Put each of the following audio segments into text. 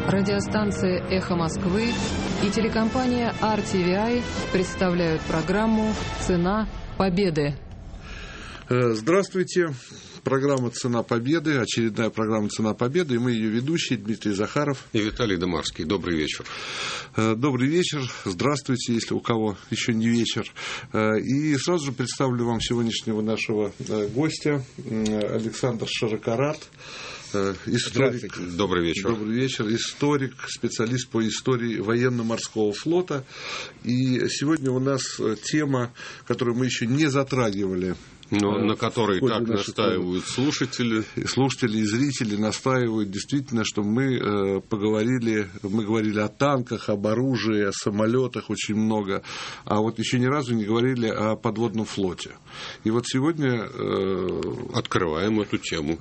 Радиостанция «Эхо Москвы» и телекомпания RTVI представляют программу «Цена победы». Здравствуйте. Программа «Цена победы», очередная программа «Цена победы», и мы ее ведущие Дмитрий Захаров и Виталий Домарский. Добрый вечер. Добрый вечер. Здравствуйте, если у кого еще не вечер. И сразу же представлю вам сегодняшнего нашего гостя, Александр Шаракарат. Историк. Добрый вечер. Добрый вечер. Историк, специалист по истории военно-морского флота. И сегодня у нас тема, которую мы еще не затрагивали. Но на которой так настаивают слушатели. Слушатели и зрители настаивают действительно, что мы говорили о танках, об оружии, о самолетах очень много, а вот еще ни разу не говорили о подводном флоте. И вот сегодня открываем эту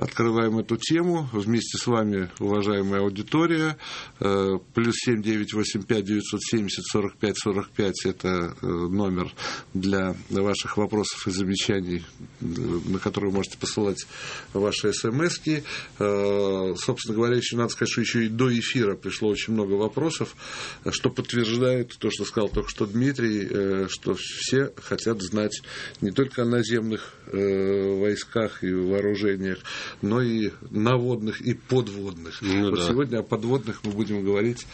тему вместе с вами, уважаемая аудитория. Плюс 7985-970-45-45 это номер для ваших вопросов и замечаний, на которые вы можете посылать ваши смски. Собственно говоря, еще надо сказать, что еще и до эфира пришло очень много вопросов, что подтверждает то, что сказал только что Дмитрий, что все хотят знать не только о наземных войсках и вооружениях, но и наводных и подводных. Вот да. Сегодня о подводных мы будем говорить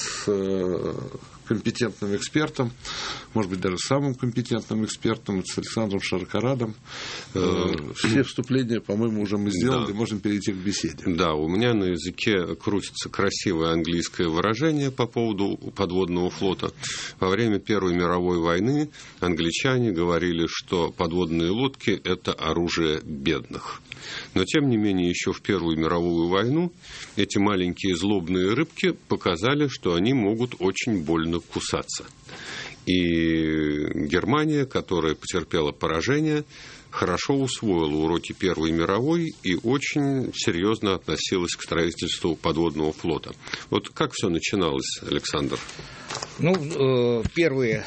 с компетентным экспертом, может быть, даже самым компетентным экспертом, с Александром Шаракарадом. Все вступления, по-моему, уже мы сделали, да. Можем перейти к беседе. Да, у меня на языке крутится красивое английское выражение по поводу подводного флота. Во время Первой мировой войны англичане говорили, что подводные лодки – это оружие бедных. Но, тем не менее, еще в Первую мировую войну эти маленькие злобные рыбки показали, что они могут очень больно кусаться. И Германия, которая потерпела поражение, хорошо усвоила уроки Первой мировой и очень серьезно относилась к строительству подводного флота. Вот как все начиналось, Александр? Первые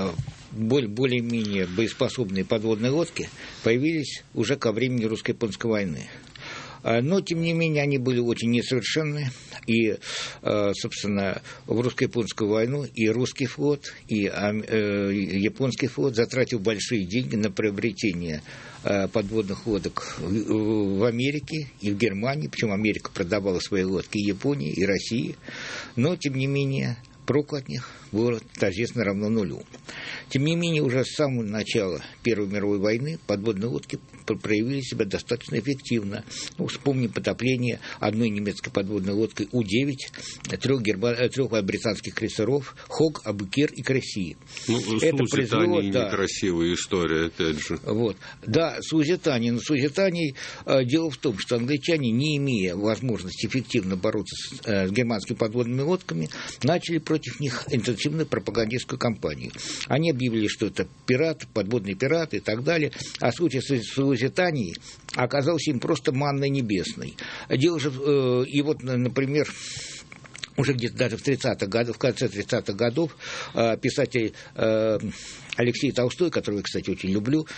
более-менее боеспособные подводные лодки появились уже ко времени русско-японской войны. Но, тем не менее, они были очень несовершенны. И, собственно, в русско-японскую войну и русский флот, и японский флот затратил большие деньги на приобретение подводных лодок в Америке и в Германии. Причем Америка продавала свои лодки и Японии, и России. Но, тем не менее, проку от них было торжественно равно нулю. Тем не менее, уже с самого начала Первой мировой войны подводные лодки проявили себя достаточно эффективно. Вспомним потопление одной немецкой подводной лодкой У-9, трех британских крейсеров Хог, Абукир и Кресси. Это произвело... некрасивая история, опять же. Да, с Лузитанией. Но с Лузитанией дело в том, что англичане, не имея возможности эффективно бороться с германскими подводными лодками, начали против них интенсивную пропагандистскую кампанию. Они объявили, что это пираты, подводные пираты и так далее. А случай с Лузитанией оказался им просто манной небесной. Дело же, и вот, например, уже где-то даже в 30-х годах, в конце 30-х годов писатель Алексей Толстой, которого я, кстати, очень люблю,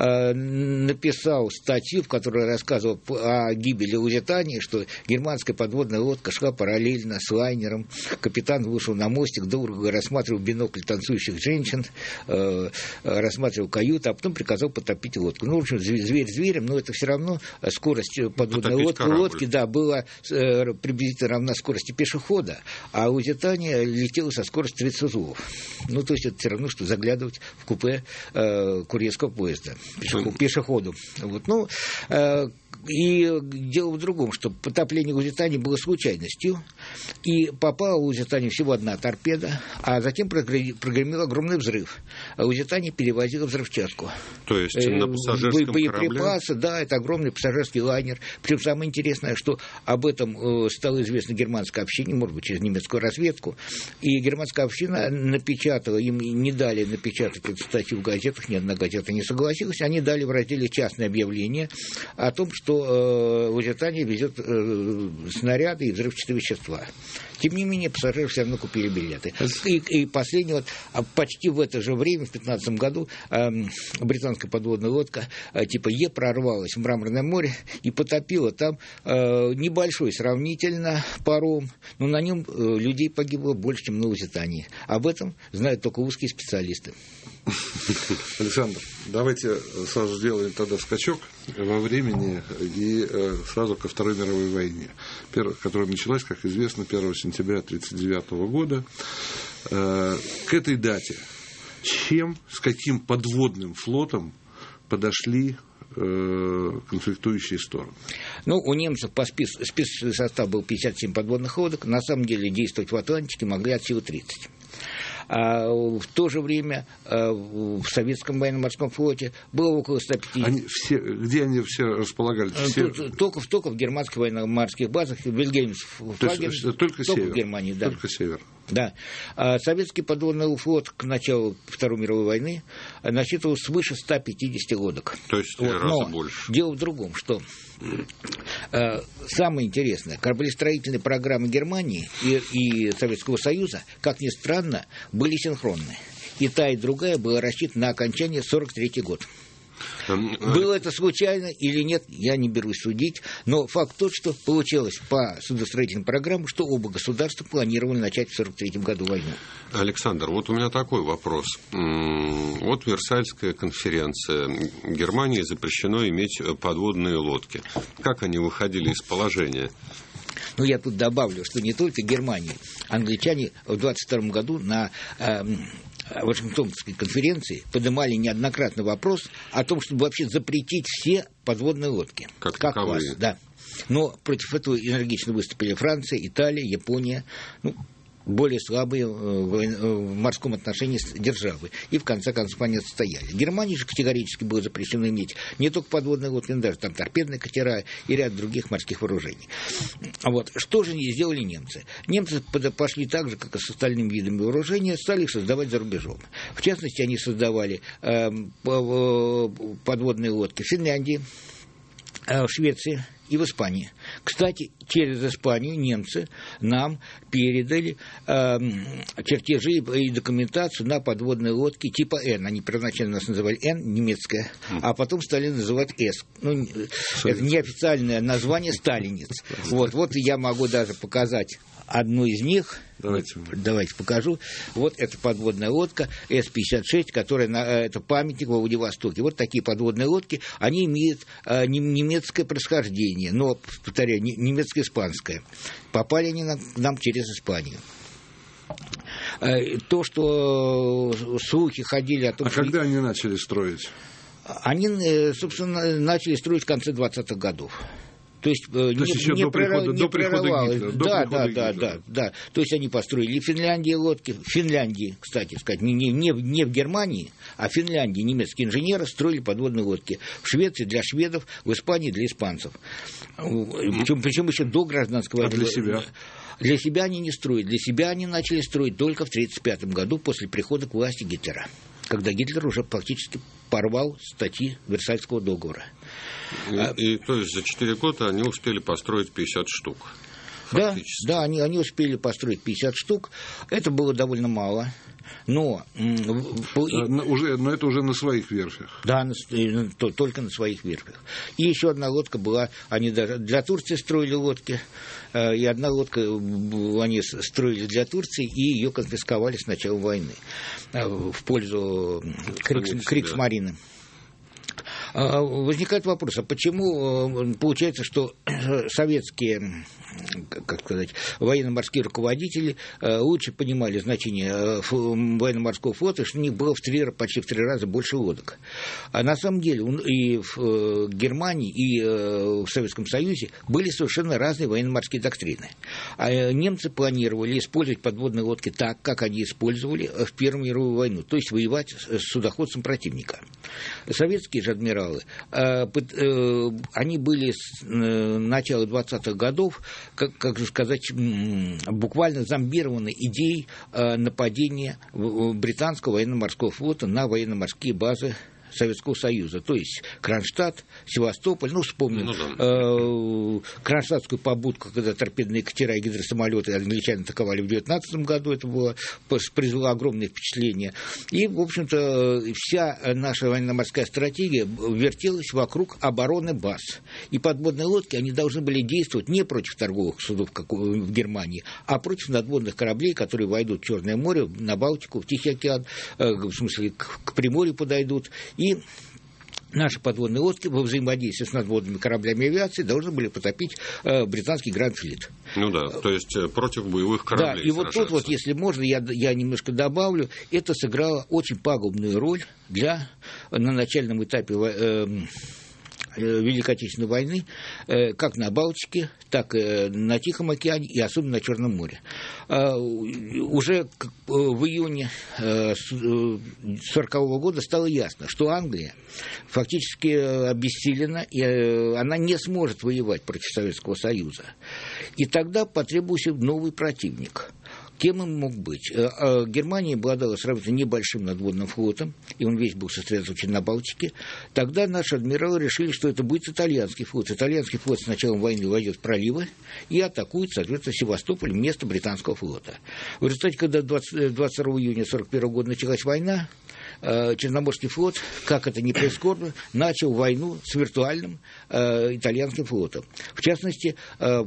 написал статью, в которой рассказывал о гибели Лузитании, что германская подводная лодка шла параллельно с лайнером. Капитан вышел на мостик, долго рассматривал бинокль танцующих женщин, рассматривал каюту, а потом приказал потопить лодку. В общем, зверь зверем, но это все равно скорость подводной лодки, была приблизительно равна скорости пешехода, а Лузитания летела со скоростью 30 узлов. То есть это все равно, что заглядывать в купе курьерского поезда пешеходу. И дело в другом, что потопление Лузитании было случайностью, и попала в Лузитанию всего одна торпеда, а затем прогремел огромный взрыв. А Лузитания перевозила взрывчатку. То есть на пассажирском боеприпасы, корабле? Да, это огромный пассажирский лайнер. Причем самое интересное, что об этом стало известно германской общине, может быть, через немецкую разведку, и германская община напечатала, им не дали напечатать эту статью в газетах, ни одна газета не согласилась, они дали в разделе «Частное объявление» о том, что Лузитания везет снаряды и взрывчатые вещества. Договора. Тем не менее, пассажиры все равно купили билеты. И последний, вот, почти в это же время, в 15 году, британская подводная лодка типа Е прорвалась в Мраморное море и потопила там небольшой сравнительно паром, но на нем людей погибло больше, чем на Лузитании. Об этом знают только узкие специалисты. Александр, давайте сразу сделаем тогда скачок во времени и сразу ко Второй мировой войне, которая началась, как известно, 1 сентября 1939 года. К этой дате с каким подводным флотом подошли конфликтующие стороны? Ну, у немцев по списочный состав был 57 подводных лодок. На самом деле действовать в Атлантике могли от силы 30. А в то же время в советском военно-морском флоте было около 150... Где они все располагались? Только в германских военно-морских базах, в Вильгельмсхафен, только север, в Германии. Да. Только север. Да. А советский подводный флот к началу Второй мировой войны насчитывал свыше 150 лодок. То есть в 3 раза больше. Дело в другом, что самое интересное, кораблестроительные программы Германии и Советского Союза, как ни странно, были синхронны. И та, и другая была рассчитана на окончание 1943 год. Было это случайно или нет, я не берусь судить, но факт тот, что получилось по судостроительной программе, что оба государства планировали начать в 1943 году войну. Александр, вот у меня такой вопрос. Вот Версальская конференция. Германии запрещено иметь подводные лодки. Как они выходили из положения? Ну, я тут добавлю, что не только Германия. Англичане в 1922 году на Вашингтонской конференции поднимали неоднократно вопрос о том, чтобы вообще запретить все подводные лодки. Как класс, да. Но против этого энергично выступили Франция, Италия, Япония, более слабые в морском отношении державы. И в конце концов они отстояли. Германии же категорически было запрещено иметь не только подводные лодки, но даже там торпедные катера и ряд других морских вооружений. Вот. Что же сделали немцы? Немцы пошли так же, как и с остальными видами вооружения, стали их создавать за рубежом. В частности, они создавали подводные лодки в Финляндии, в Швеции и в Испании. Кстати, через Испанию немцы нам передали чертежи и документацию на подводные лодки типа Н. Они первоначально нас называли Н, немецкая, а потом стали называть С. Это неофициальное название «Сталинец». Вот я могу даже показать одну из них. Давайте покажу. Вот эта подводная лодка С-56, которая это памятник во Владивостоке. Вот такие подводные лодки, они имеют немецкое происхождение, но, повторяю, немецко-испанское. Попали они нам через Испанию. То, что слухи ходили о том, что... когда они начали строить? Они, собственно, начали строить в конце 20-х годов. То есть еще до прихода Гитлера. Да. То есть они построили в Финляндии лодки. В Финляндии, кстати сказать, не в Германии, а в Финляндии немецкие инженеры строили подводные лодки. В Швеции для шведов, в Испании для испанцев. Причем еще до гражданской войны. А для себя? Для себя они не строят. Для себя они начали строить только в 1935 году после прихода к власти Гитлера, когда Гитлер уже фактически порвал статьи Версальского договора. И то есть за 4 года они успели построить 50 штук. Фактически. Да, они успели построить 50 штук. Это было довольно мало. Но это уже на своих верфях. Да, только на своих верфях. И еще одна лодка была, они даже для Турции строили лодки, и одна лодка они строили для Турции, и ее конфисковали с начала войны в пользу Криксмарины. Возникает вопрос, а почему получается, что советские, как сказать, военно-морские руководители лучше понимали значение военно-морского флота, что у них было почти в 3 раза больше лодок. А на самом деле и в Германии, и в Советском Союзе были совершенно разные военно-морские доктрины. А немцы планировали использовать подводные лодки так, как они использовали в Первую мировую войну, то есть воевать с судоходством противника. Советские же адмиралы, они были с начала 20-х годов, как же сказать, буквально зомбированы идеей нападения британского военно-морского флота на военно-морские базы Советского Союза, то есть Кронштадт, Севастополь, вспомним кронштадтскую побудку, когда торпедные катера и гидросамолеты англичане атаковали в 19 году, это произвело огромное впечатление. И, в общем-то, вся наша военно-морская стратегия вертелась вокруг обороны баз. И подводные лодки, они должны были действовать не против торговых судов, как в Германии, а против надводных кораблей, которые войдут в Черное море, на Балтику, в Тихий океан, в смысле, к Приморью подойдут. И наши подводные лодки во взаимодействии с надводными кораблями авиации должны были потопить британский Гранд-флит. То есть против боевых кораблей. Да, и вот тут, если можно, я немножко добавлю, это сыграло очень пагубную роль на начальном этапе Великой Отечественной войны, как на Балтике, так и на Тихом океане и особенно на Черном море. Уже в июне 1940 года стало ясно, что Англия фактически обессилена, и она не сможет воевать против Советского Союза. И тогда потребовался новый противник. Кем он мог быть? Германия обладала сравнительно небольшим надводным флотом, и он весь был сосредоточен на Балтике. Тогда наши адмиралы решили, что это будет итальянский флот. Итальянский флот с началом войны войдет в проливы и атакует, соответственно, Севастополь вместо британского флота. В результате, когда 22 июня 1941 года началась война, Черноморский флот, как это ни прискорбно, начал войну с виртуальным итальянским флотом. В частности,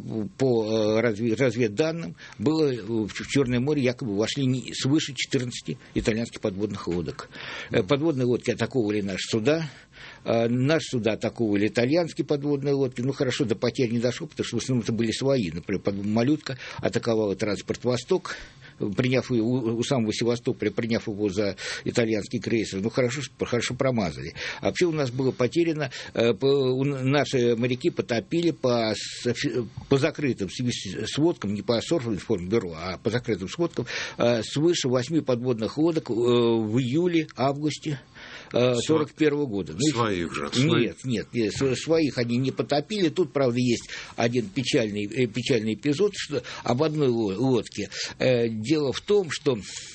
по разведданным, было в Черное море якобы вошли свыше 14 итальянских подводных лодок. Подводные лодки атаковывали наши суда. Наши суда атаковывали итальянские подводные лодки. Хорошо, до потерь не дошло, потому что в основном это были свои. Например, «Малютка» атаковала транспорт «Восток», приняв его у самого Севастополя, приняв его за итальянский крейсер. Хорошо промазали. А вообще у нас было потеряно, наши моряки потопили по закрытым сводкам, не по Сорфинформбюро, а по закрытым сводкам, свыше 8 подводных лодок в июле-августе 1941 года. Своих же? Нет, своих они не потопили. Тут, правда, есть один печальный эпизод, что об одной лодке. Дело в том, что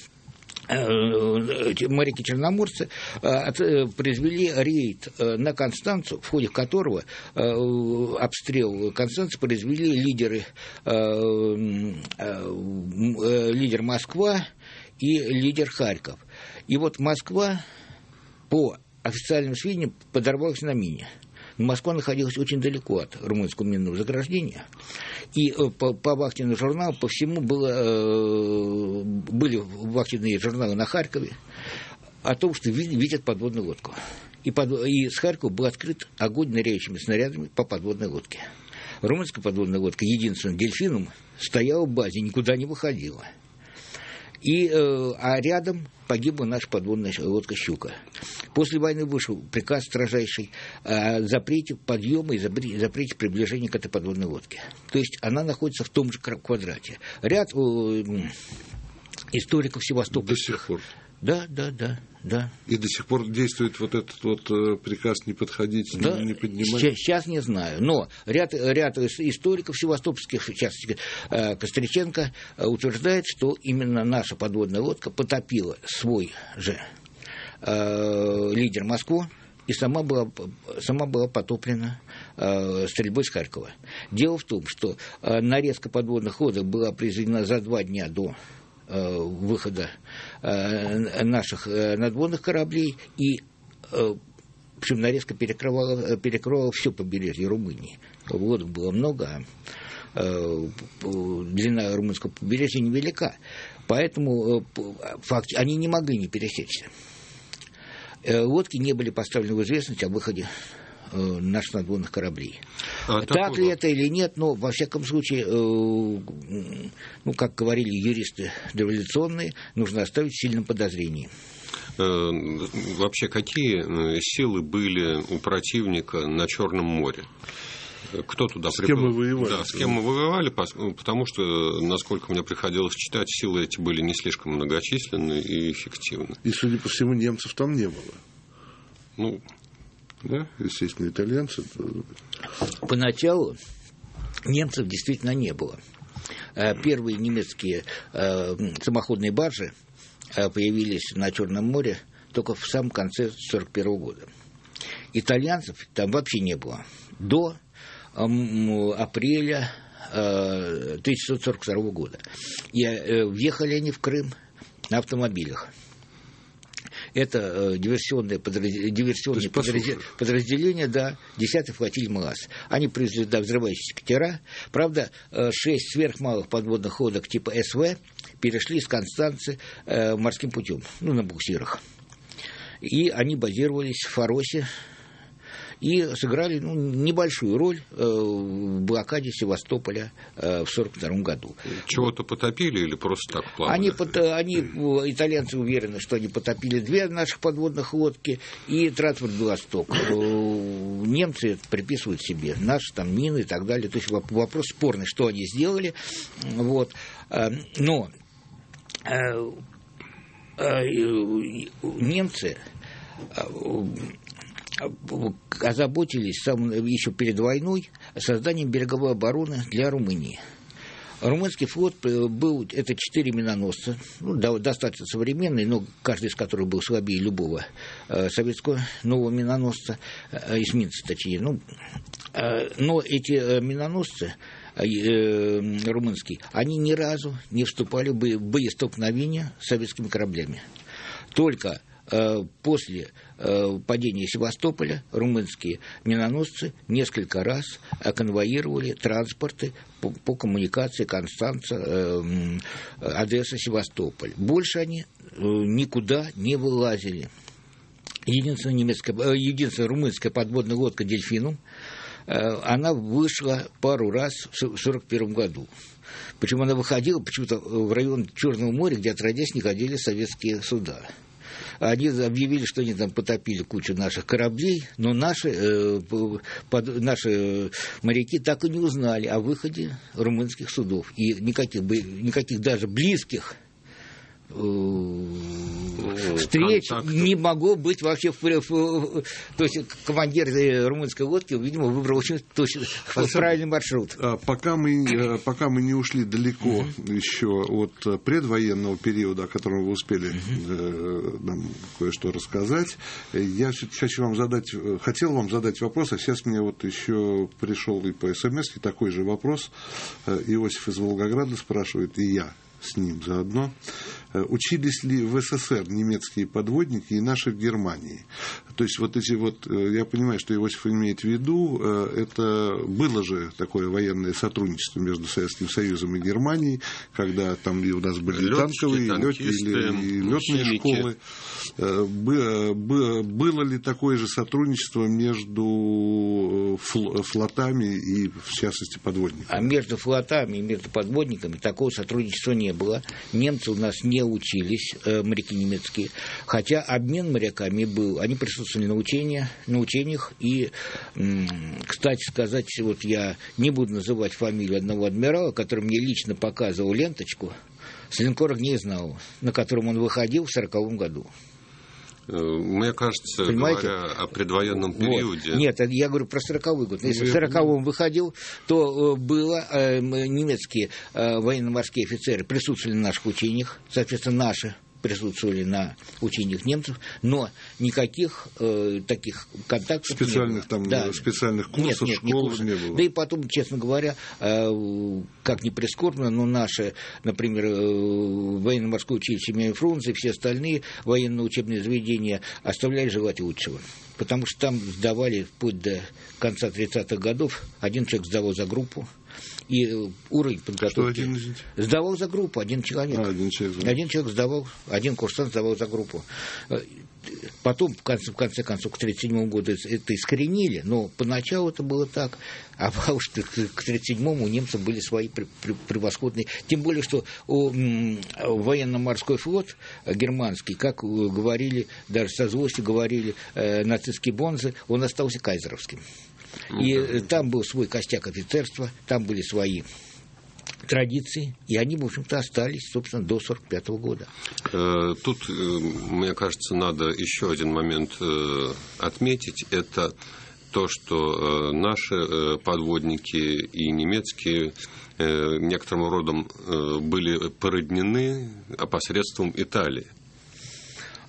моряки-черноморцы произвели рейд на Констанцу, в ходе которого обстрел Констанции произвели лидер Москва и лидер Харьков. И вот Москва, по официальным сведениям, подорвалась на мине. Москва находилась очень далеко от румынского минного заграждения. И по вахтенным журналам, по всему были вахтенные журналы на Харькове о том, что видят подводную лодку. И с Харькова был открыт огонь ныряющими снарядами по подводной лодке. Румынская подводная лодка, единственным «Дельфином», стояла в базе, никуда не выходила. А рядом погибла наша подводная лодка «Щука». После войны вышел приказ строжайший о запрете подъема и запрете приближения к этой подводной лодке. То есть она находится в том же квадрате. Ряд историков севастопольских... До сих пор. Да. И до сих пор действует вот этот приказ не подходить, не поднимать? Сейчас не знаю. Но ряд историков севастопольских, в частности, Костриченко, утверждает, что именно наша подводная лодка потопила свой же лидер Москву и сама была потоплена стрельбой с Харькова. Дело в том, что нарезка подводных лодок была произведена за 2 дня до выхода наших надводных кораблей, и причем нарезка перекрывала все побережье Румынии. Лодок было много, а длина румынского побережья невелика, поэтому они не могли не пересечься. Лодки не были поставлены в известность о выходе наших надводных кораблей. Так ли это или нет, но, во всяком случае, как говорили юристы революционные, нужно оставить в сильном подозрении. Вообще, какие силы были у противника на Черном море? Кто туда приплыл? С кем мы воевали? Да, с кем мы воевали, потому что, насколько мне приходилось читать, силы эти были не слишком многочисленны и эффективны. И, судя по всему, немцев там не было. Да, естественно, итальянцы. Поначалу немцев действительно не было. Первые немецкие самоходные баржи появились на Черном море только в самом конце 1941 года. Итальянцев там вообще не было до апреля 1942 года. И въехали они в Крым на автомобилях. Это диверсионное подразделение, да, 10-й флотилии МЛАС. Они привезли взрывающиеся катера. Правда, 6 сверхмалых подводных лодок типа СВ перешли из Констанцы морским путем, на буксирах. И они базировались в Фаросе и сыграли небольшую роль в блокаде Севастополя в 1942 году. Чего-то потопили или просто так плавали? Итальянцы уверены, что они потопили 2 наших подводных лодки и транспорт «Белосток». Немцы приписывают себе наши там мины и так далее. То есть вопрос спорный, что они сделали. Вот. Но немцы озаботились еще перед войной созданием береговой обороны для Румынии. Румынский флот был, это 4 миноносца, достаточно современные, но каждый из которых был слабее любого советского нового миноносца, эсминца точнее. Но эти миноносцы румынские, они ни разу не вступали в боестолкновения с советскими кораблями. Только после падения Севастополя румынские миноносцы несколько раз конвоировали транспорты по коммуникации Констанца, Одесса, Севастополь. Больше они никуда не вылазили. Единственная румынская подводная лодка «Дельфинум», она вышла пару раз в 1941 году. Причем она выходила почему-то в район Черного моря, где отродясь не ходили советские суда. Они объявили, что они там потопили кучу наших кораблей, но наши моряки так и не узнали о выходе румынских судов. И никаких даже близких встреч не могло быть вообще. То есть командир румынской лодки, видимо, выбрал очень точно правильный маршрут. Пока мы не ушли далеко еще от предвоенного периода, о котором вы успели нам кое-что рассказать, я хотел вам задать вопрос, а сейчас мне вот еще пришел и по СМС такой же вопрос. Иосиф из Волгограда спрашивает, и я с ним заодно. Учились ли в СССР немецкие подводники и наши в Германии? То есть вот эти вот, я понимаю, что Иосиф имеет в виду, это было же такое военное сотрудничество между Советским Союзом и Германией, когда там и у нас были танковые, и летные школы. Было ли такое же сотрудничество между флотами и, в частности, подводниками? А между флотами и между подводниками такого сотрудничества не было. Немцы у нас не учились, моряки немецкие, хотя обмен моряками был. Они присутствовали на учениях. И, кстати сказать, вот я не буду называть фамилию одного адмирала, который мне лично показывал ленточку с линкора «Гнезднау», на котором он выходил в 1940 году. Мне кажется, понимаете? Говоря о предвоенном периоде... Вот. Нет, я говорю про 1940 год. Если в 1940-м выходил, то немецкие военно-морские офицеры присутствовали на наших учениях, соответственно, наши присутствовали на учениях немцев, но никаких таких контактов специальных не было. Специальных курсов, школ не было. Да и потом, честно говоря, как ни прискорбно, но наши, например, военно-морское училище имени Фрунзе, все остальные военно-учебные заведения оставляли желать лучшего. Потому что там сдавали вплоть до конца 30-х годов, один человек сдавал за группу. И уровень подготовки сдавал за группу один человек. Один человек сдавал, один курсант сдавал за группу. Потом, в конце концов, к 1937 году это искоренили, но поначалу это было так. А уж к 1937-му у немцев были свои превосходные. Тем более, что военно-морской флот германский, как говорили, даже со злостью говорили нацистские бонзы, он остался кайзеровским. И там был свой костяк офицерства, там были свои традиции, и они, в общем-то, остались, собственно, до 1945 года. Тут, мне кажется, надо еще один момент отметить. Это то, что наши подводники и немецкие некоторым родом были породнены посредством Италии.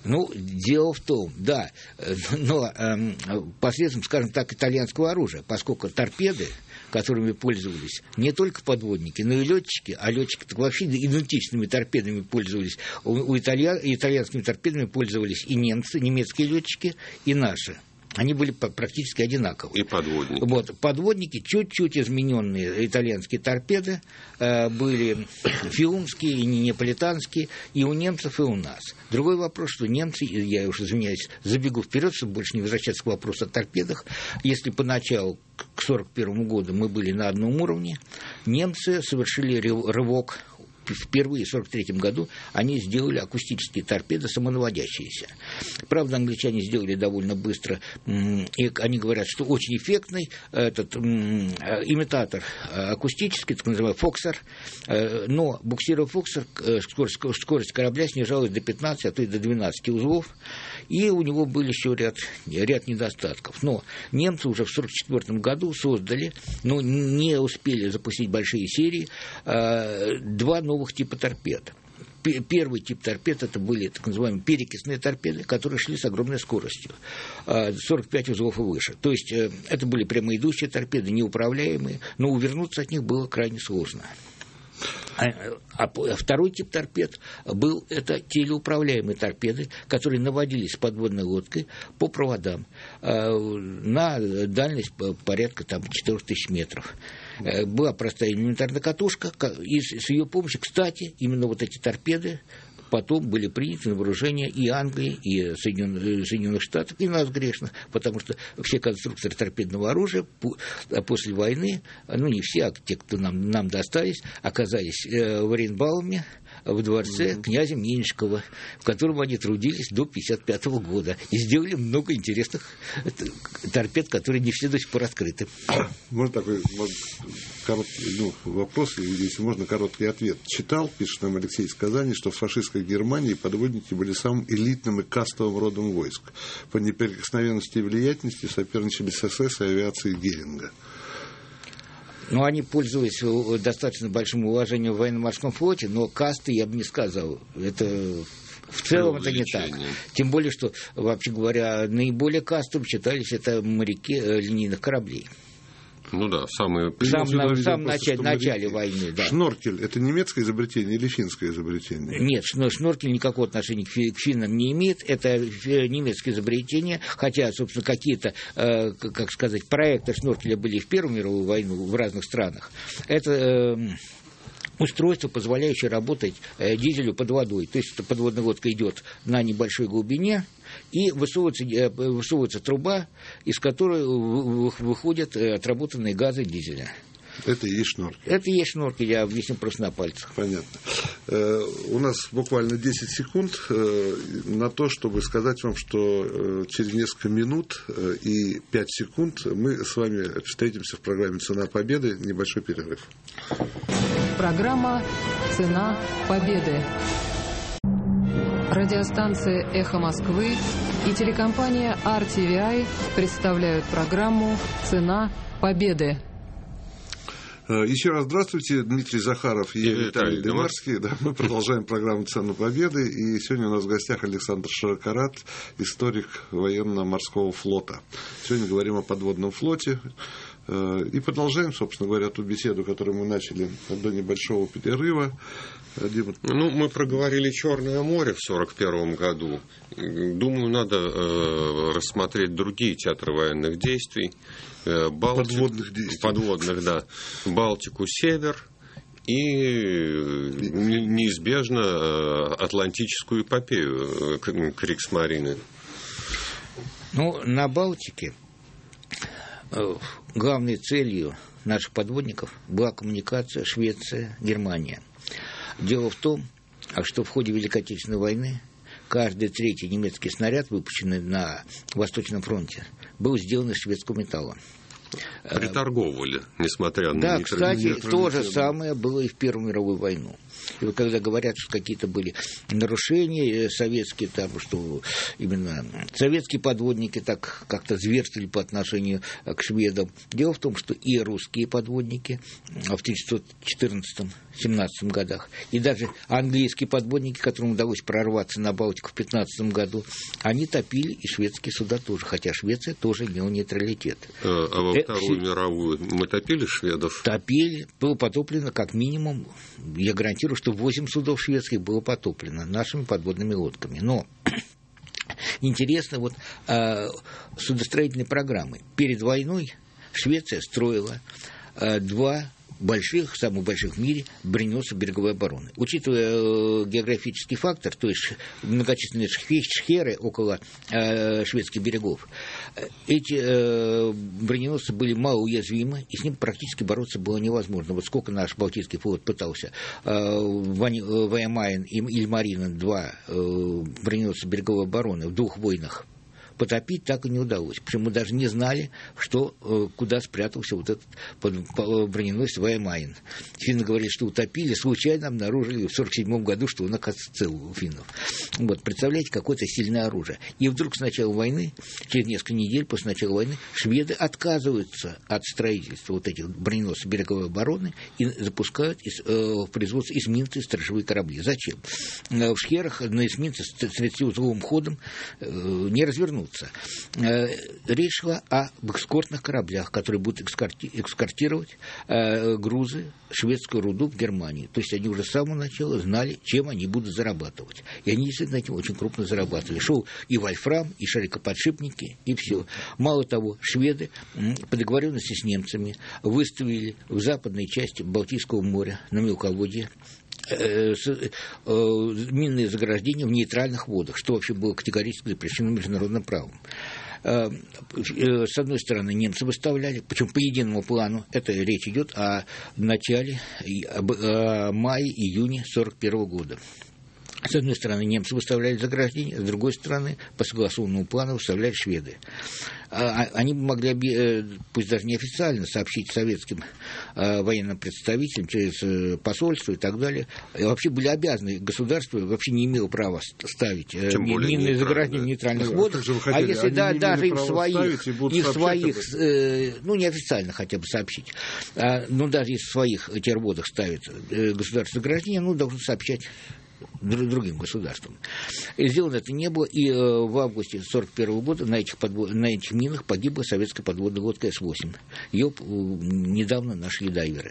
Ну, дело в том, да, но посредством, скажем так, итальянского оружия, поскольку торпеды, которыми пользовались не только подводники, но и летчики, а летчики так вообще идентичными торпедами пользовались, итальянскими торпедами пользовались и немцы, немецкие летчики, и наши. Они были практически одинаковые. И подводники. Вот, подводники, чуть-чуть измененные итальянские торпеды, были фиумские и неаполитанские, и у немцев, и у нас. Другой вопрос, что немцы, я уже, извиняюсь, забегу вперед, чтобы больше не возвращаться к вопросу о торпедах, если поначалу, к 1941 году, мы были на одном уровне, немцы совершили рывок. Впервые в 1943 году они сделали акустические торпеды самонаводящиеся. Правда, англичане сделали довольно быстро, и они говорят, что очень эффектный этот имитатор акустический, так называемый Фоксер, но буксируя Фоксер, скорость корабля снижалась до 15, а то и до 12 узлов, и у него был еще ряд недостатков. Но немцы уже в 1944 году создали, но не успели запустить большие серии, два новых типа торпед. Первый тип торпед это были так называемые перекисные торпеды, которые шли с огромной скоростью, 45 узлов и выше. То есть это были прямоидущие торпеды, неуправляемые, но увернуться от них было крайне сложно. А второй тип торпед был это телеуправляемые торпеды, которые наводились с подводной лодкой по проводам на дальность порядка 4000 метров. Была простая элементарная катушка, и с ее помощью, кстати, именно вот эти торпеды потом были приняты на вооружение и Англии, и Соединенных Штатов, и нас грешных, потому что все конструкторы торпедного оружия после войны, ну не все, а те, кто нам достались, оказались в Оренбауме, в дворце князя Меньшикова, в котором они трудились до 1955 года, и сделали много интересных торпед, которые не все до сих пор открыты. Можно такой короткий вопрос, если можно, короткий ответ. Читал, пишет нам Алексей из Казани, что в фашистской Германии подводники были самым элитным и кастовым родом войск. По неприкосновенности и влиятельности соперничали с СС и авиацией Геринга. Но они пользовались достаточно большим уважением в военно-морском флоте, но касты я бы не сказал. Это в целом это не так. Тем более, что, вообще говоря, наиболее кастовым считались это моряки линейных кораблей. Ну да, в самом начале войны. Да. Шноркель – это немецкое изобретение или финское изобретение? Нет, шноркель никакого отношения к финнам не имеет. Это немецкое изобретение, хотя, собственно, какие-то, как сказать, проекты шноркеля были и в Первую мировую войну в разных странах. Это устройство, позволяющее работать дизелю под водой. То есть подводная лодка идет на небольшой глубине, и высовывается труба, из которой выходят отработанные газы дизеля. Это и есть шноркель. Это и есть шноркель, я объясню просто на пальцах. Понятно. У нас буквально 10 секунд на то, чтобы сказать вам, что через несколько минут и 5 секунд мы с вами встретимся в программе «Цена победы». Небольшой перерыв. Программа «Цена победы». Радиостанция «Эхо Москвы» и телекомпания RTVI представляют программу «Цена победы». Еще раз здравствуйте, Дмитрий Захаров и Виталий Демарский. Да, мы продолжаем программу «Цена победы». И сегодня у нас в гостях Александр Широкорат, историк военно-морского флота. Сегодня говорим о подводном флоте. И продолжаем, собственно говоря, ту беседу, которую мы начали до небольшого перерыва. Ну, мы проговорили Черное море в 1941 году. Думаю, надо рассмотреть другие театры военных действий. Подводных действий. Подводных, да. Балтику, север и неизбежно Атлантическую эпопею Кригсмарины. Ну, на Балтике главной целью наших подводников была коммуникация Швеция-Германия. Дело в том, что в ходе Великой Отечественной войны каждый третий немецкий снаряд, выпущенный на Восточном фронте, был сделан из шведского металла. Приторговывали, несмотря на... Да, кстати, то же самое было и в Первую мировую войну. И вот когда говорят, что какие-то были нарушения советские, там, что именно советские подводники так как-то зверствовали по отношению к шведам. Дело в том, что и русские подводники в 1914-17 годах, и даже английские подводники, которым удалось прорваться на Балтику в 15 году, они топили и шведские суда тоже, хотя Швеция тоже имела нейтралитет. А во Вторую мировую мы топили шведов? Топили. Было потоплено как минимум, я гарантирую, что 8 судов шведских было потоплено нашими подводными лодками. Но интересно вот судостроительные программы. Перед войной Швеция строила 2 самых больших в мире броненосцев береговой обороны. Учитывая географический фактор, то есть многочисленные шхеры около шведских берегов, эти броненосцы были малоуязвимы, и с ним практически бороться было невозможно. Вот сколько наш Балтийский флот пытался Ваймайн и Ильмаринен, 2 броненосца береговой обороны в 2 войнах потопить, так и не удалось. Причем мы даже не знали, куда спрятался вот этот броненосец Ваймайн. Финны говорили, что утопили, случайно обнаружили в 1947 году, что он, оказывается, цел у финнов. Вот, представляете, какое-то сильное оружие. И вдруг с начала войны, через несколько недель после начала войны, шведы отказываются от строительства вот этих броненосцев береговой обороны и запускают в производство эсминцы и сторожевые корабли. Зачем? В шхерах на эсминце с 30-узловым ходом не развернуться. Речь шла об эскортных кораблях, которые будут экскортировать грузы, шведскую руду в Германию. То есть они уже с самого начала знали, чем они будут зарабатывать. И они действительно этим очень крупно зарабатывали. Шел и вольфрам, и шарикоподшипники, и все. Мало того, шведы по договоренности с немцами выставили в западной части Балтийского моря на мелководье минные заграждения в нейтральных водах, что вообще было категорически запрещено международным правом. С одной стороны, немцы выставляли, причем по единому плану, это речь идет о начале, о мае-июне 1941 года. С одной стороны, немцы выставляли заграждения, с другой стороны, по согласованному плану выставляли шведы. Они могли, пусть даже неофициально, сообщить советским военным представителям через посольство и так далее. И вообще были обязаны, государство вообще не имело права ставить минные заграждения в нейтральных водах. А если даже и в своих, неофициально хотя бы сообщить, но даже если в своих терводах ставит государство заграждения, должно сообщать другим государствам. И сделано это не было, и в августе 1941 года на этих минах погибла советская подводная лодка С-8. Ее недавно нашли дайверы.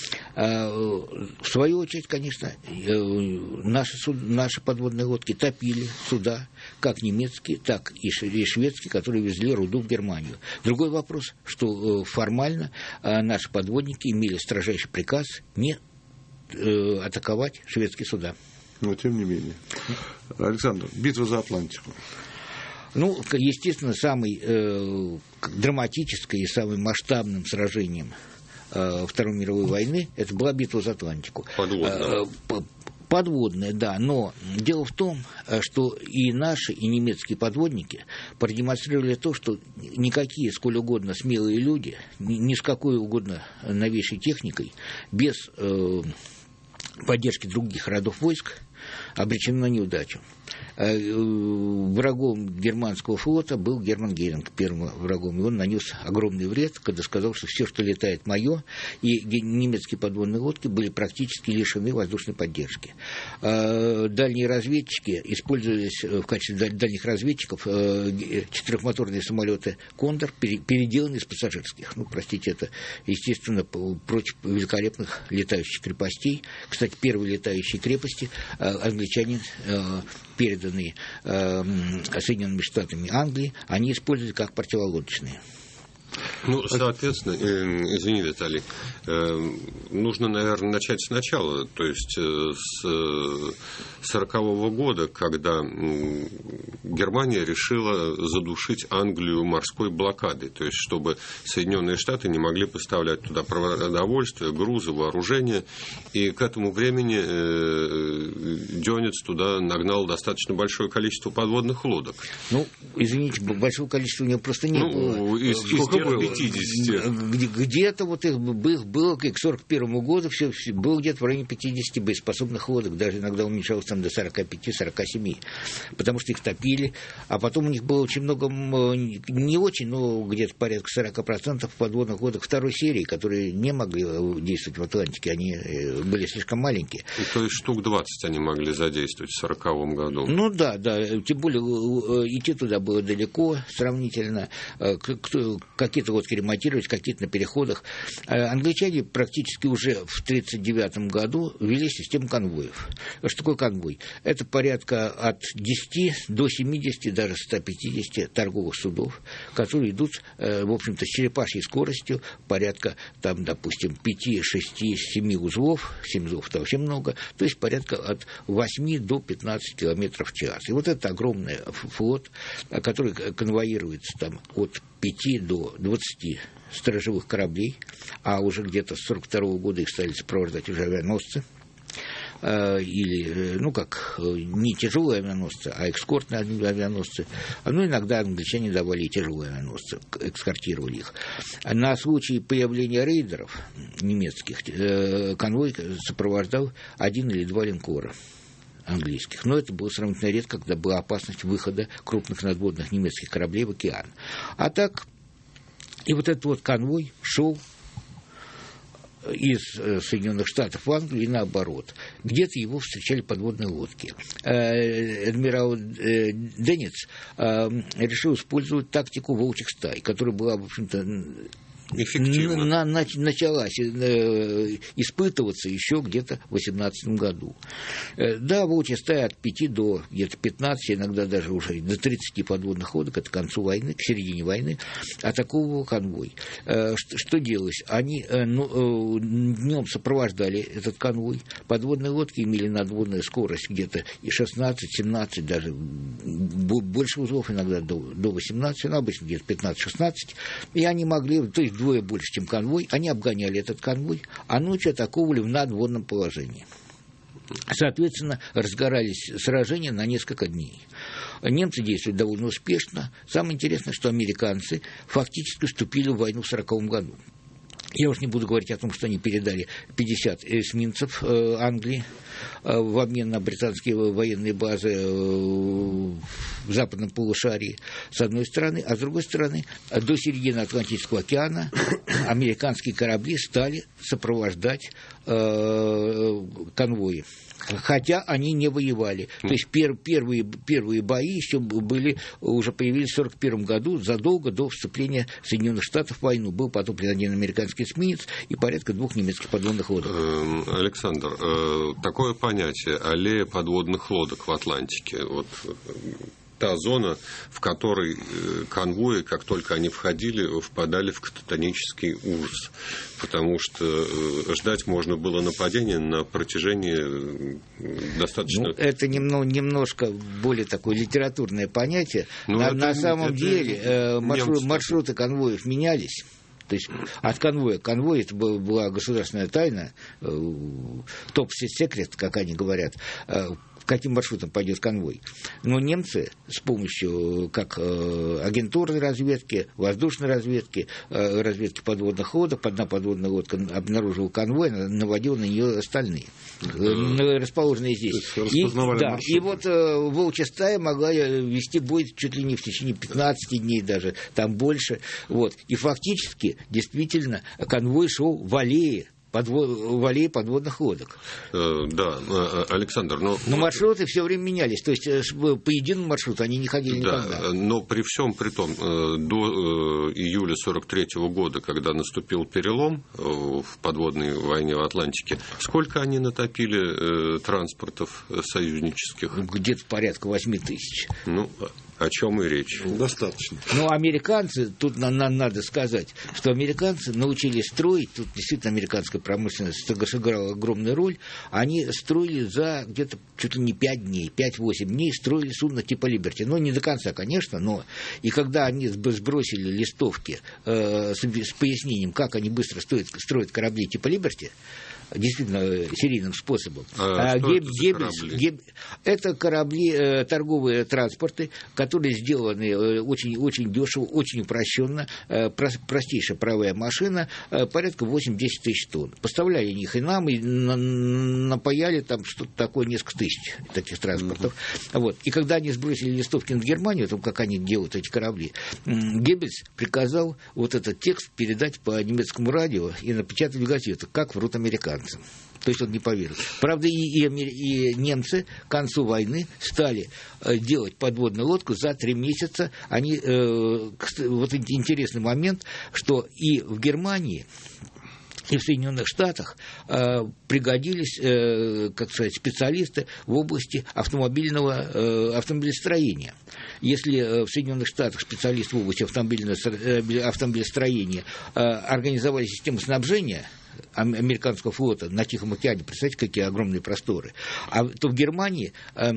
В свою очередь, конечно, наши подводные лодки топили суда, как немецкие, так и шведские, которые везли руду в Германию. Другой вопрос, что формально наши подводники имели строжайший приказ не атаковать шведские суда. Но тем не менее. Александр, битва за Атлантику. Естественно, самым драматическим и самым масштабным сражением Второй мировой войны это была битва за Атлантику. Подводная, да, но дело в том, что и наши, и немецкие подводники продемонстрировали то, что никакие, сколь угодно смелые люди, ни с какой угодно новейшей техникой, без поддержки других родов войск, обречены на неудачу. Врагом германского флота был Герман Геринг, первым врагом, и он нанес огромный вред, когда сказал, что все, что летает, мое, и немецкие подводные лодки были практически лишены воздушной поддержки. Дальние разведчики использовались в качестве дальних разведчиков четырехмоторные самолеты «Кондор», переделанные из пассажирских. Простите, это, естественно, против великолепных летающих крепостей. Кстати, первые летающие крепости англичане, переданные Соединенными Штатами Англии, они использовали как противолодочные. Соответственно, извини, Виталий, нужно, наверное, начать сначала, то есть с 1940 года, когда Германия решила задушить Англию морской блокадой, то есть чтобы Соединенные Штаты не могли поставлять туда продовольствие, грузы, вооружение, и к этому времени немец туда нагнал достаточно большое количество подводных лодок. Ну, извините, большого количества у него просто не было. Из тех 50. Где-то вот их было к 1941 году все было где-то в районе 50 боеспособных лодок, даже иногда уменьшалось там до 45-47, потому что их топили, а потом у них было очень много, не очень, но где-то порядка 40% подводных лодок второй серии, которые не могли действовать в Атлантике, они были слишком маленькие. То есть штук 20 они могли задействовать в 1940 году. Ну да, тем более идти туда было далеко сравнительно, какие-то лодки ремонтировать, какие-то на переходах. Англичане практически уже в 1939 году ввели систему конвоев. Что такое конвой? Это порядка от 10 до 70, даже 150 торговых судов, которые идут, в общем-то, с черепашьей скоростью, порядка, там, допустим, 5, 6, 7 узлов, 7 узлов это вообще много, то есть порядка от 8 до 15 километров в час. И вот это огромный флот, который конвоируется там от 5 до 20 сторожевых кораблей, а уже где-то с 1942 года их стали сопровождать уже авианосцы, или, ну, как, не тяжелые авианосцы, а экскортные авианосцы. Ну, иногда англичане давали и тяжелые авианосцы, экскортировали их. На случай появления рейдеров немецких конвой сопровождал 1 или 2 линкора английских. Но это было сравнительно редко, когда была опасность выхода крупных надводных немецких кораблей в океан. А так, и вот этот вот конвой шел из Соединенных Штатов в Англию и наоборот. Где-то его встречали подводные лодки. Адмирал Денниц решил использовать тактику волчьих стай, которая была, в общем-то, началась испытываться еще где-то в 2018 году. Да, волчья стая от 5 до где-то 15, иногда даже уже до 30 подводных лодок, это к концу войны, к середине войны, атаковывал конвой. Что делалось? Они днем сопровождали этот конвой, подводные лодки имели надводную скорость где-то и 16-17, даже больше узлов, иногда до 18, но обычно где-то 15-16, и они могли, то есть вдвое больше, чем конвой, они обгоняли этот конвой, а ночью атаковывали в надводном положении. Соответственно, разгорались сражения на несколько дней. Немцы действовали довольно успешно. Самое интересное, что американцы фактически вступили в войну в 1940 году. Я уж не буду говорить о том, что они передали 50 эсминцев Англии в обмен на британские военные базы в западном полушарии, с одной стороны, а с другой стороны, до середины Атлантического океана американские корабли стали сопровождать конвои. Хотя они не воевали. То есть первые бои еще уже появились в 1941 году, задолго до вступления Соединенных Штатов в войну. Был потоплен один американский эсминец и порядка 2 немецких подводных лодок. Александр, такое понятие аллея подводных лодок в Атлантике. Вот та зона, в которой конвои, как только они впадали в кататонический ужас. Потому что ждать можно было нападения на протяжении достаточно... это немножко более такое литературное понятие. На самом деле маршруты конвоев менялись. То есть от конвоя к конвою, это была государственная тайна, топ-секрет, как они говорят, каким маршрутом пойдет конвой. Но немцы с помощью как агентурной разведки, воздушной разведки, разведки подводных лодок, одна подводная лодка обнаружила конвой, наводила на нее остальные, расположенные здесь. И вот волчья стая могла вести бой чуть ли не в течение 15 дней даже, там больше. Вот. И фактически, действительно, конвой шел в аллее подводных лодок. Да, Александр, но маршруты все время менялись, то есть по единому маршруту они не ходили никогда. Да, но при всем при том, до июля 1943 года, когда наступил перелом в подводной войне в Атлантике, сколько они натопили транспортов союзнических? Где-то порядка 8 тысяч. О чем и речь. Достаточно. Но американцы, тут надо сказать, что американцы научились строить, тут действительно американская промышленность сыграла огромную роль, они строили за где-то чуть ли не 5 дней, 5-8 дней строили судно типа «Либерти». Ну, не до конца, конечно, но и когда они сбросили листовки с пояснением, как они быстро строят корабли типа «Либерти», действительно серийным способом. Это корабли, торговые транспорты, которые сделаны очень, очень дешево, очень упрощенно, простейшая паровая машина, порядка 8-10 тысяч тонн. Поставляли их и нам, и напаяли там что-то такое, несколько тысяч таких транспортов. Вот. И когда они сбросили листовки над Германию, о том, как они делают эти корабли, Геббельс приказал вот этот текст передать по немецкому радио и напечатать в газету, как врут американцы. То есть он не поверил. Правда, и немцы к концу войны стали делать подводную лодку за 3 месяца. Они, вот интересный момент, что и в Германии, и в Соединенных Штатах пригодились, как сказать, специалисты в области автомобилестроения. Если в Соединенных Штатах специалисты в области автомобилестроения организовали систему снабжения американского флота на Тихом океане, представьте, какие огромные просторы, то в Германии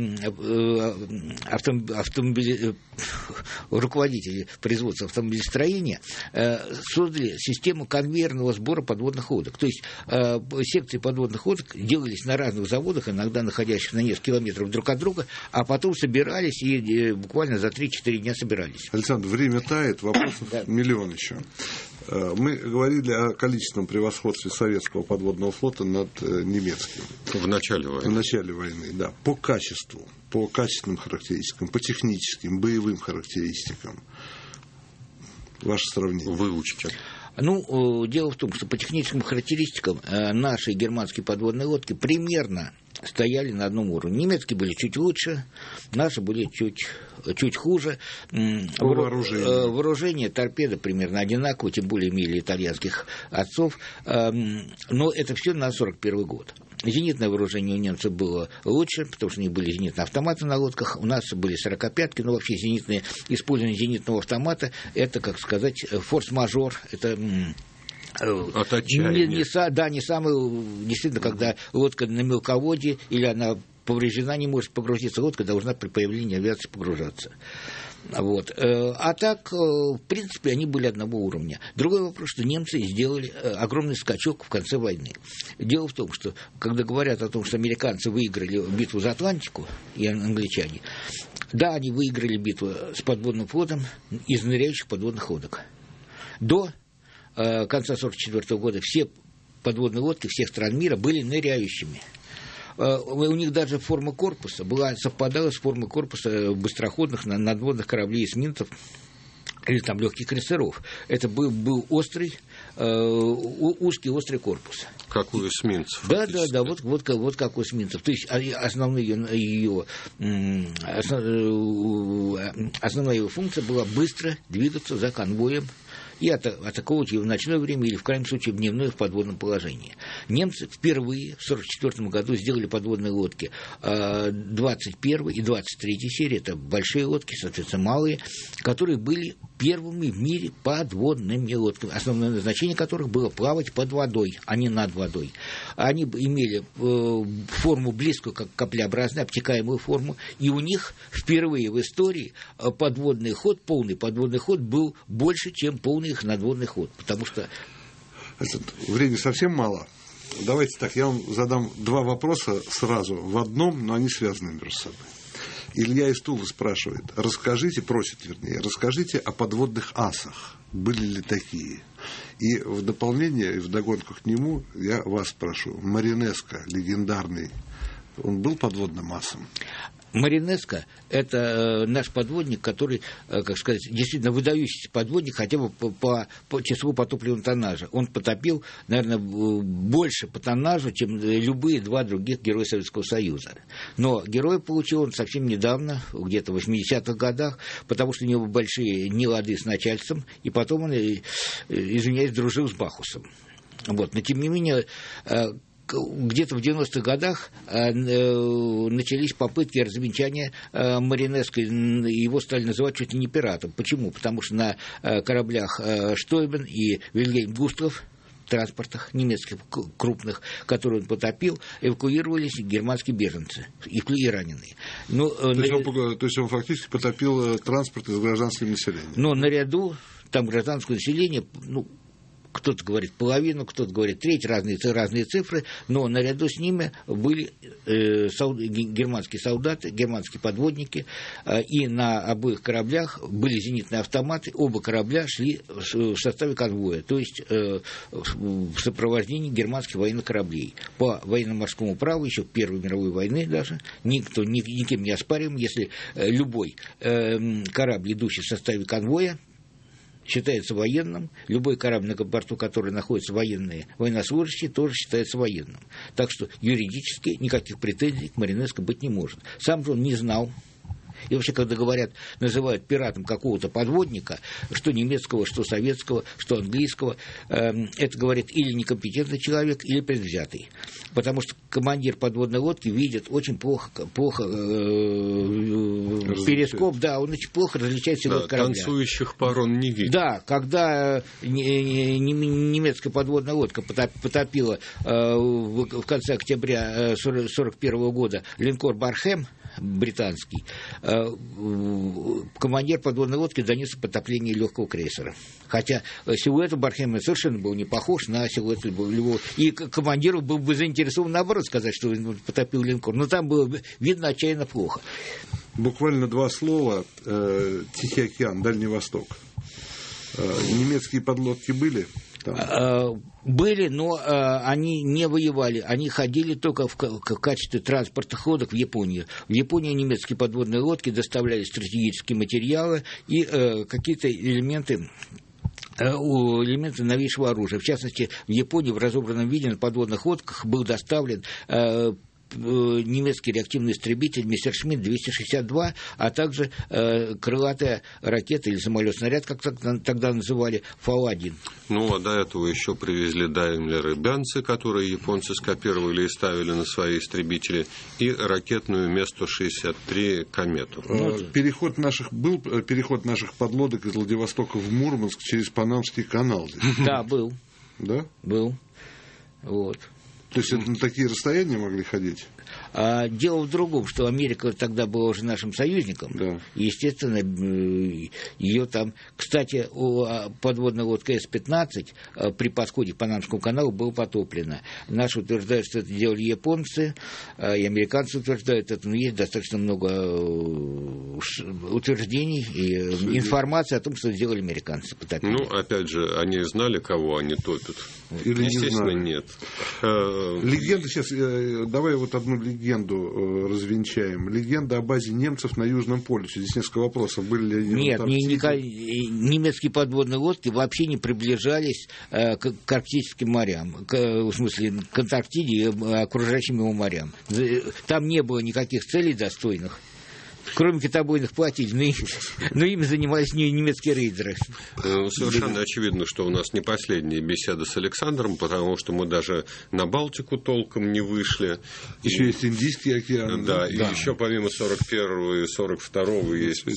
руководители производства автомобилестроения создали систему конвейерного сбора подводных лодок. То есть секции подводных лодок делались на разных заводах, иногда находящихся на несколько километров друг от друга, а потом собирались и буквально за 3-4 дня собирались. Александр, время тает, вопросов миллион еще. Мы говорили о количественном превосходстве советского подводного флота над немецким. В начале войны. В начале войны, да. По качеству, по качественным характеристикам, по техническим, боевым характеристикам. Ваше сравнение. Выучите. Ну, дело в том, что по техническим характеристикам наши германские подводные лодки примерно стояли на одном уровне. Немецкие были чуть лучше, наши были чуть хуже. Вооружение торпеды примерно одинаково, тем более имели итальянских отцов. Но это все на 1941 год. Зенитное вооружение у немцев было лучше, потому что у них были зенитные автоматы на лодках, у нас были 45-ки, но вообще использование зенитного автомата – это, как сказать, форс-мажор, это... От отчаяния. Не самый, действительно, когда лодка на мелководье или она повреждена, не может погрузиться, лодка должна при появлении авиации погружаться. Вот. А так, в принципе, они были одного уровня. Другой вопрос, что немцы сделали огромный скачок в конце войны. Дело в том, что, когда говорят о том, что американцы выиграли битву за Атлантику, и англичане, да, они выиграли битву с подводным флотом из ныряющих подводных лодок. До конца 1944 года все подводные лодки всех стран мира были ныряющими. У них даже форма корпуса совпадала с формой корпуса быстроходных надводных кораблей эсминцев или там легких крейсеров. Это был узкий острый корпус. Как у эсминцев. Да, вот как у эсминцев. То есть основная его функция была быстро двигаться за конвоем и атаковать ее в ночное время или, в крайнем случае, в дневное в подводном положении. Немцы впервые в 1944 году сделали подводные лодки 21 и 23 серии, это большие лодки, соответственно, малые, которые были первыми в мире подводными лодками, основное назначение которых было плавать под водой, а не над водой. Они имели форму близкую, как каплеобразную, обтекаемую форму, и у них впервые в истории полный подводный ход был больше, чем полный их надводный ход, потому что... Времени совсем мало. Давайте так, я вам задам 2 вопроса сразу в одном, но они связаны между собой. Илья из Тулы спрашивает, расскажите о подводных асах. Были ли такие? И в дополнение, и вдогонку к нему, я вас спрошу. Маринеско, легендарный, он был подводным асом? Маринеско – это наш подводник, который, как сказать, действительно выдающийся подводник, хотя бы по числу потопленного тоннажа. Он потопил, наверное, больше по тоннажу, чем любые 2 других героя Советского Союза. Но героя получил он совсем недавно, где-то в 80-х годах, потому что у него большие нелады с начальством, и потом он, извиняюсь, дружил с Бахусом. Вот. Но, тем не менее, где-то в 90-х годах начались попытки развенчания Маринеско, его стали называть чуть ли не пиратом. Почему? Потому что на кораблях Штойбен и Вильгельм Густав, транспортах немецких крупных, которые он потопил, эвакуировались германские беженцы и раненые. То есть он фактически потопил транспорт из гражданского населения. Но наряду там гражданское население, кто-то говорит половину, кто-то говорит треть, разные цифры, но наряду с ними были германские солдаты, германские подводники, и на обоих кораблях были зенитные автоматы, оба корабля шли в составе конвоя, то есть в сопровождении германских военных кораблей. По военно-морскому праву, еще Первой мировой войны даже, никем не оспариваем, если любой корабль, идущий в составе конвоя, считается военным, любой корабль, на борту которого находятся военнослужащие, тоже считается военным. Так что юридически никаких претензий к Маринеско быть не может. Сам же он не знал. И вообще, когда называют пиратом какого-то подводника, что немецкого, что советского, что английского, это говорит или некомпетентный человек, или предвзятый. Потому что командир подводной лодки видит очень плохо перископ, да, он очень плохо различает силуэт корабля. Танцующих пар он не видит. Да, когда немецкая подводная лодка потопила в конце октября 1941 года линкор «Бархэм», британский, командир подводной лодки донес потопление легкого крейсера. Хотя силуэт Бархема совершенно был не похож на силуэт любого. И командиру был бы заинтересован, наоборот, сказать, что он потопил линкор. Но там было видно отчаянно плохо. Буквально два слова. Тихий океан, Дальний Восток. Немецкие подлодки были там? Были, но они не воевали. Они ходили только в качестве транспортных лодок в Японию. В Японию немецкие подводные лодки доставляли стратегические материалы и какие-то элементы новейшего оружия. В частности, в Японии в разобранном виде на подводных лодках был доставлен немецкий реактивный истребитель Мессершмитт-262, а также крылатая ракета или самолет-снаряд, как тогда называли, Фау-1. Ну, а до этого еще привезли Даймлер и Бенцы, которые японцы скопировали и ставили на свои истребители, и ракетную Ме-163 «Комету». Был переход наших подлодок из Владивостока в Мурманск через Панамский канал? Да, был. Да? Был. Вот. То есть это на такие расстояния могли ходить? Дело в другом, что Америка тогда была уже нашим союзником. Да. И, естественно, ее там... Кстати, подводная лодка С-15 при подходе к Панамскому каналу была потоплена. Наши утверждают, что это делали японцы, и американцы утверждают это. Но есть достаточно много утверждений и информации о том, что сделали американцы. Потопили. Ну, опять же, они знали, кого они топят? Или естественно, не нет. Легенда сейчас... Давай вот одну легенду развенчаем. Легенда о базе немцев на Южном полюсе. Здесь несколько вопросов. Были ли они Нет, немецкие подводные лодки вообще не приближались к Арктическим морям, в смысле к Антарктиде и окружающим его морям. Там не было никаких целей достойных, кроме китобойных плотин, но ими занимались немецкие рейдеры. Совершенно очевидно, что у нас не последняя беседа с Александром, потому что мы даже на Балтику толком не вышли. Еще есть Индийский океан. Да, и еще помимо 41-го и 42-го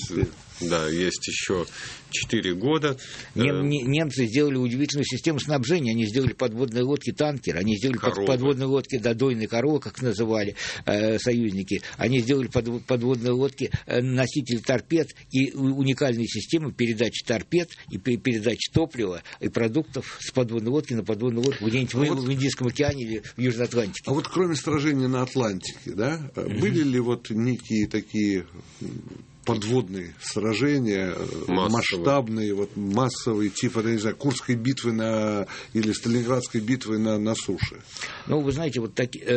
есть еще 4 года. Немцы сделали удивительную систему снабжения. Они сделали подводные лодки-танкеры, они сделали подводные лодки дойные коровы, как называли союзники. Они сделали подводные лодки носители торпед и уникальные системы передачи торпед и передачи топлива и продуктов с подводной лодки на подводную лодку где-нибудь в Индийском океане или в Южной Атлантике. А вот кроме сражения на Атлантике, да, были ли вот некие такие подводные сражения, масштабные, вот, массовые, типа, не знаю, Курской битвы или Сталинградской битвы на суше? Ну, вы знаете, вот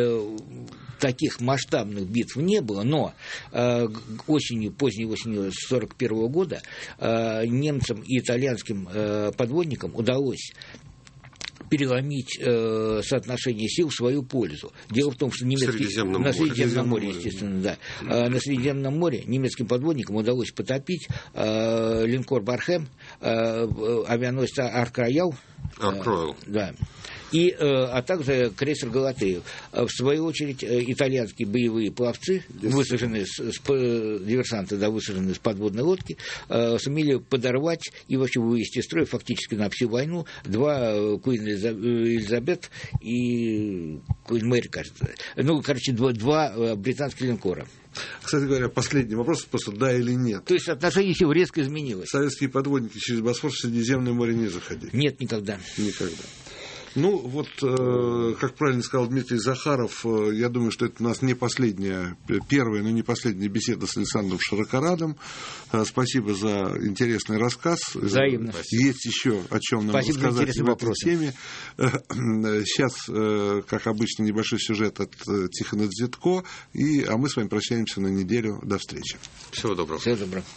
таких масштабных битв не было, но поздней осенью 1941 года немцам и итальянским подводникам удалось переломить соотношение сил в свою пользу. Дело в том, что на Средиземном море, естественно, да. На Средиземном море немецким подводникам удалось потопить линкор «Бархэм», авианосец «Арк-Роял». «Арк-Роял». Да. а также крейсер «Галатею». В свою очередь, итальянские боевые пловцы, диверсанты, высаженные с подводной лодки, сумели подорвать и вообще вывести из строя фактически на всю войну два Куин Элизабет и Куин Мэри, кажется. Два британских линкора. Кстати говоря, последний вопрос, просто да или нет. То есть отношение сил резко изменилось. Советские подводники через Босфор в Средиземное море не заходили? Нет, никогда. Никогда. Ну, вот, как правильно сказал Дмитрий Захаров, я думаю, что это у нас не последняя, первая, но не последняя беседа с Александром Широкорадом. Спасибо за интересный рассказ. Взаимно. Есть еще о чем нам рассказать в этой теме. Сейчас, как обычно, небольшой сюжет от Тихона Дзитко, а мы с вами прощаемся на неделю. До встречи. Всего доброго. Всего доброго.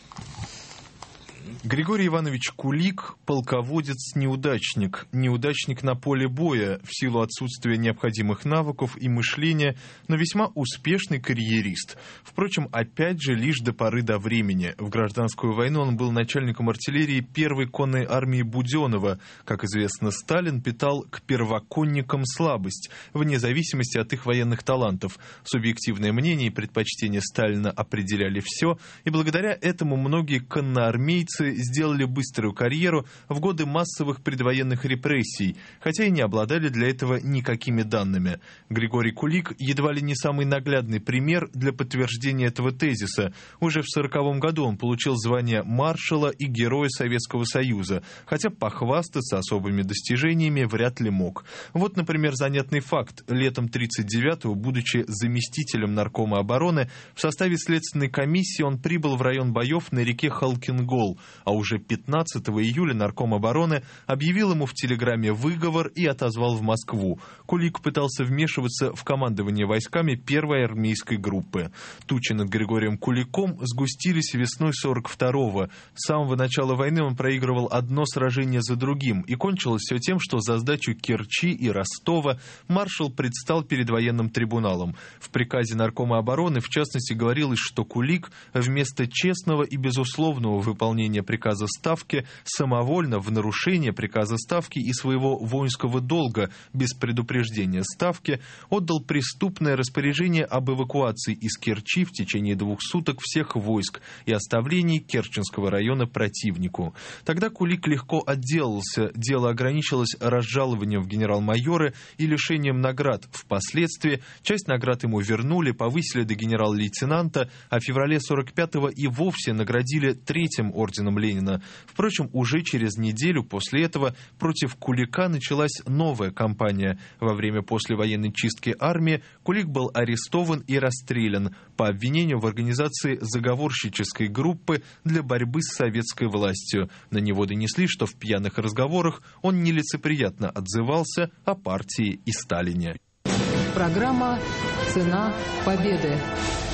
Григорий Иванович Кулик – полководец-неудачник. Неудачник на поле боя в силу отсутствия необходимых навыков и мышления, но весьма успешный карьерист. Впрочем, опять же, лишь до поры до времени. В гражданскую войну он был начальником артиллерии первой конной армии Буденова. Как известно, Сталин питал к первоконникам слабость, вне зависимости от их военных талантов. Субъективное мнение и предпочтения Сталина определяли все, и благодаря этому многие конноармейцы сделали быструю карьеру в годы массовых предвоенных репрессий, хотя и не обладали для этого никакими данными. Григорий Кулик едва ли не самый наглядный пример для подтверждения этого тезиса. Уже в 1940 году он получил звание маршала и Героя Советского Союза, хотя похвастаться особыми достижениями вряд ли мог. Вот, например, занятный факт. Летом 1939-го, будучи заместителем наркома обороны, в составе следственной комиссии он прибыл в район боев на реке Халкингол, а уже 15 июля нарком обороны объявил ему в телеграмме выговор и отозвал в Москву. Кулик пытался вмешиваться в командование войсками первой армейской группы. Тучи над Григорием Куликом сгустились весной 42-го. С самого начала войны он проигрывал одно сражение за другим, и кончилось все тем, что за сдачу Керчи и Ростова маршал предстал перед военным трибуналом. В приказе наркома обороны, в частности, говорилось, что Кулик вместо честного и безусловного выполнения приказа Ставки самовольно в нарушение приказа Ставки и своего воинского долга без предупреждения Ставки отдал преступное распоряжение об эвакуации из Керчи в течение 2 суток всех войск и оставлении Керченского района противнику. Тогда Кулик легко отделался, дело ограничилось разжалованием в генерал-майоры и лишением наград. Впоследствии часть наград ему вернули, повысили до генерал-лейтенанта, а в феврале 45-го и вовсе наградили 3-м орденом Ленина. Впрочем, уже через неделю после этого против Кулика началась новая кампания. Во время послевоенной чистки армии Кулик был арестован и расстрелян по обвинению в организации заговорщической группы для борьбы с советской властью. На него донесли, что в пьяных разговорах он нелицеприятно отзывался о партии и Сталине. Программа «Цена победы».